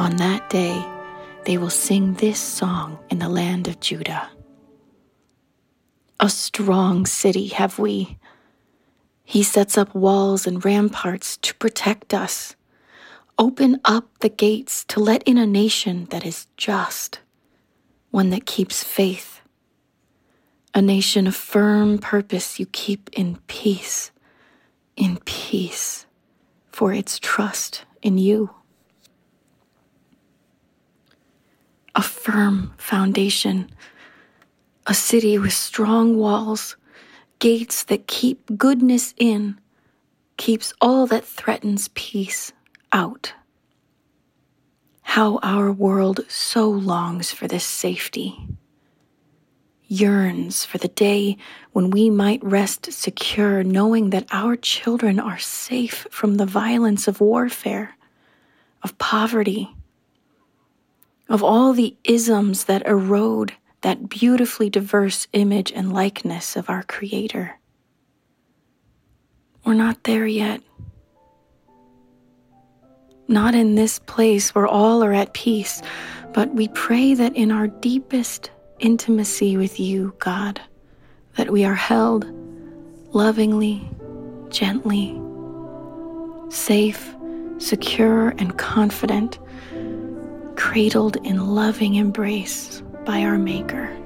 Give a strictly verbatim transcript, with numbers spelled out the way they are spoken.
On that day, they will sing this song in the land of Judah. A strong city have we. He sets up walls and ramparts to protect us. Open up the gates to let in a nation that is just, one that keeps faith. A nation of firm purpose you keep in peace, in peace, for its trust in you. A firm foundation, a city with strong walls, gates that keep goodness in, keeps all that threatens peace out. How our world so longs for this safety, yearns for the day when we might rest secure, knowing that our children are safe from the violence of warfare, of poverty, of all the isms that erode that beautifully diverse image and likeness of our Creator. We're not there yet. Not in this place where all are at peace, but we pray that in our deepest intimacy with you, God, that we are held lovingly, gently, safe, secure, and confident, cradled in loving embrace by our Maker.